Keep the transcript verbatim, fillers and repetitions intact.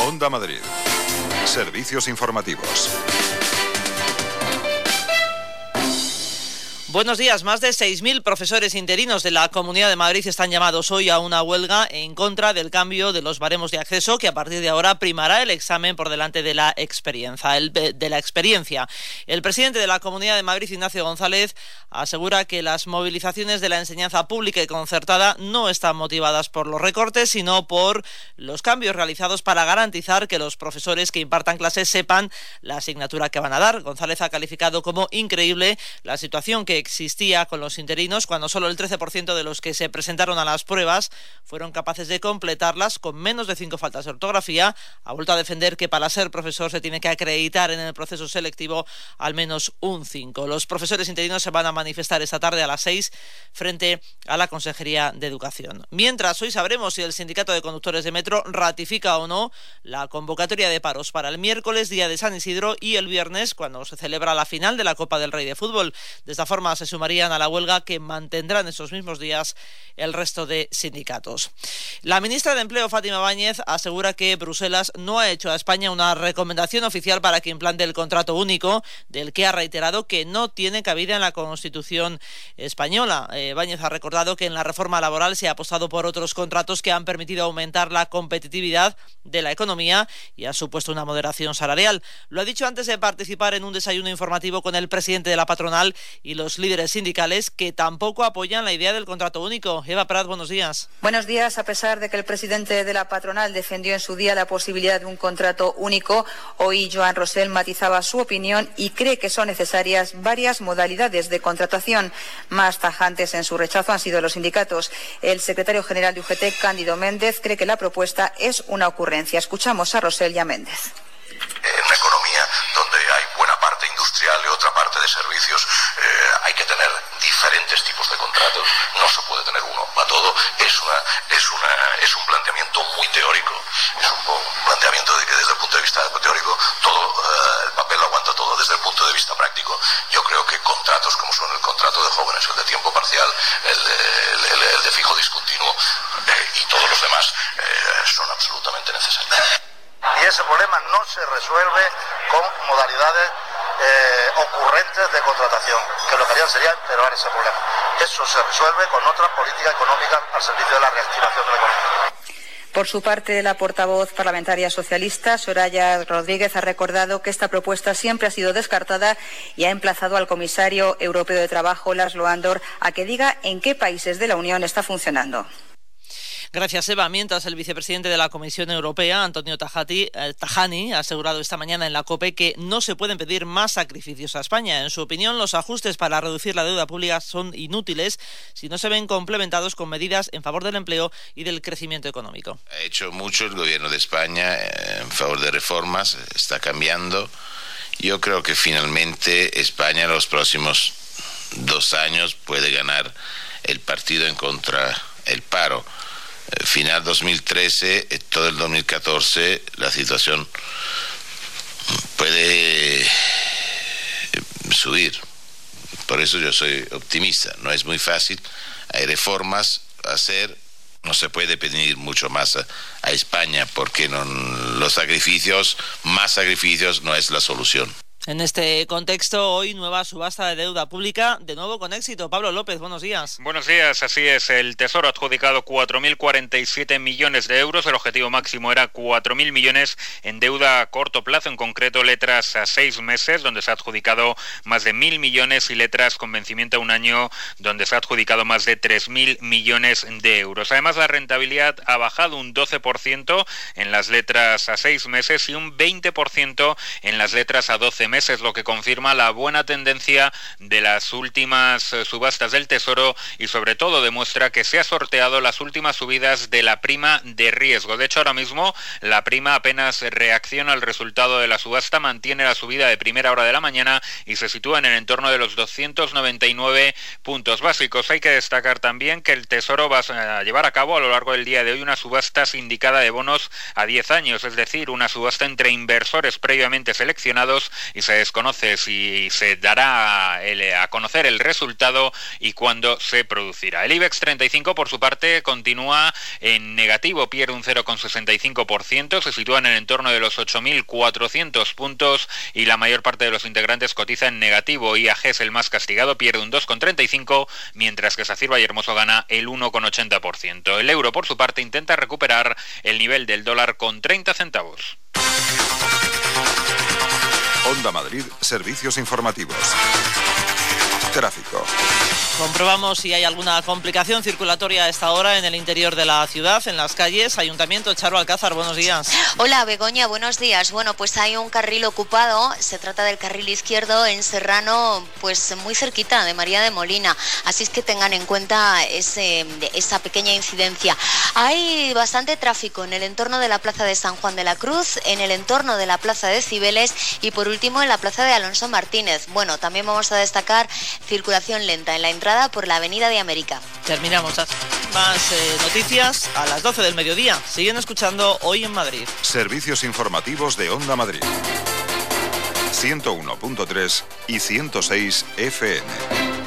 Onda Madrid. Servicios informativos. Buenos días. Más de seis mil profesores interinos de la Comunidad de Madrid están llamados hoy a una huelga en contra del cambio de los baremos de acceso, que a partir de ahora primará el examen por delante de la experiencia. El, de la experiencia. El presidente de la Comunidad de Madrid, Ignacio González, asegura que las movilizaciones de la enseñanza pública y concertada no están motivadas por los recortes, sino por los cambios realizados para garantizar que los profesores que impartan clases sepan la asignatura que van a dar. González ha calificado como increíble la situación que existía con los interinos cuando solo el trece por ciento de los que se presentaron a las pruebas fueron capaces de completarlas con menos de cinco faltas de ortografía. Ha vuelto a defender que para ser profesor se tiene que acreditar en el proceso selectivo al menos un cinco. Los profesores interinos se van a manifestar esta tarde a las seis frente a la Consejería de Educación. Mientras, hoy sabremos si el Sindicato de Conductores de Metro ratifica o no la convocatoria de paros para el miércoles, día de San Isidro, y el viernes, cuando se celebra la final de la Copa del Rey de Fútbol. De esta forma se sumarían a la huelga que mantendrán esos mismos días el resto de sindicatos. La ministra de Empleo, Fátima Báñez, asegura que Bruselas no ha hecho a España una recomendación oficial para que implante el contrato único, del que ha reiterado que no tiene cabida en la Constitución española. Eh, Báñez ha recordado que en la reforma laboral se ha apostado por otros contratos que han permitido aumentar la competitividad de la economía y ha supuesto una moderación salarial. Lo ha dicho antes de participar en un desayuno informativo con el presidente de la patronal y los líderes sindicales, que tampoco apoyan la idea del contrato único. Eva Prat, buenos días. Buenos días. A pesar de que el presidente de la patronal defendió en su día la posibilidad de un contrato único, hoy Joan Rosell matizaba su opinión y cree que son necesarias varias modalidades de contratación. Más tajantes en su rechazo han sido los sindicatos. El secretario general de U G T, Cándido Méndez, cree que la propuesta es una ocurrencia. Escuchamos a Rosell y a Méndez. En una economía donde hay buena parte industrial y otra parte de servicios, eh, hay que tener diferentes tipos de contratos. No se puede tener uno para todo. Es una, es una, es un planteamiento muy teórico. Es un planteamiento de que desde el punto de vista teórico todo eh, el papel lo aguanta todo. Desde el punto de vista práctico, yo creo que contratos como son el contrato de jóvenes, el de tiempo parcial, el de, el, el, el de fijo discontinuo eh, y todos los demás eh, son absolutamente necesarios. Y ese problema no se resuelve con modalidades eh, ocurrentes de contratación, que lo que harían sería empeorar ese problema. Eso se resuelve con otra política económica al servicio de la reactivación de la economía. Por su parte, la portavoz parlamentaria socialista, Soraya Rodríguez, ha recordado que esta propuesta siempre ha sido descartada y ha emplazado al comisario europeo de Trabajo, László Andor, a que diga en qué países de la Unión está funcionando. Gracias, Eva. Mientras, el vicepresidente de la Comisión Europea, Antonio Tajani, eh, Tajani, ha asegurado esta mañana en la COPE que no se pueden pedir más sacrificios a España. En su opinión, los ajustes para reducir la deuda pública son inútiles si no se ven complementados con medidas en favor del empleo y del crecimiento económico. Ha hecho mucho el gobierno de España en favor de reformas, está cambiando. Yo creo que finalmente España en los próximos dos años puede ganar el partido en contra del paro. Final dos mil trece, todo el dos mil catorce, la situación puede subir. Por eso yo soy optimista. No es muy fácil, hay reformas a hacer, no se puede pedir mucho más a, a España porque no, los sacrificios, más sacrificios no es la solución. En este contexto, hoy nueva subasta de deuda pública, de nuevo con éxito. Pablo López, buenos días. Buenos días, así es. El Tesoro ha adjudicado cuatro mil cuarenta y siete millones de euros. El objetivo máximo era cuatro mil millones en deuda a corto plazo, en concreto letras a seis meses, donde se ha adjudicado más de mil millones, y letras con vencimiento a un año, donde se ha adjudicado más de tres mil millones de euros. Además, la rentabilidad ha bajado un doce por ciento en las letras a seis meses y un veinte por ciento en las letras a doce meses, lo que confirma la buena tendencia de las últimas subastas del Tesoro y sobre todo demuestra que se ha sorteado las últimas subidas de la prima de riesgo. De hecho, ahora mismo la prima apenas reacciona al resultado de la subasta, mantiene la subida de primera hora de la mañana y se sitúa en el entorno de los doscientos noventa y nueve puntos básicos. Hay que destacar también que el Tesoro va a llevar a cabo a lo largo del día de hoy una subasta sindicada de bonos a diez años, es decir, una subasta entre inversores previamente seleccionados y y se desconoce si se dará el, a conocer el resultado y cuándo se producirá. El IBEX treinta y cinco, por su parte, continúa en negativo, pierde un cero coma sesenta y cinco por ciento, se sitúa en el entorno de los ocho mil cuatrocientos puntos y la mayor parte de los integrantes cotiza en negativo. I A G es el más castigado, pierde un dos coma treinta y cinco por ciento, mientras que SACIR Vallehermoso gana el uno coma ochenta por ciento. El euro, por su parte, intenta recuperar el nivel del dólar con treinta centavos. Onda Madrid, servicios informativos. Tráfico. Comprobamos si hay alguna complicación circulatoria a esta hora en el interior de la ciudad, en las calles. Ayuntamiento, Charo Alcázar, buenos días. Hola, Begoña, buenos días. Bueno, pues hay un carril ocupado, se trata del carril izquierdo en Serrano, pues muy cerquita de María de Molina, así es que tengan en cuenta ese, esa pequeña incidencia. Hay bastante tráfico en el entorno de la Plaza de San Juan de la Cruz, en el entorno de la Plaza de Cibeles y por último en la Plaza de Alonso Martínez. Bueno, también vamos a destacar circulación lenta en la entrada por la Avenida de América. Terminamos. Más eh, noticias a las doce del mediodía. Siguen escuchando Hoy en Madrid. Servicios informativos de Onda Madrid. ciento uno punto tres y ciento seis F M.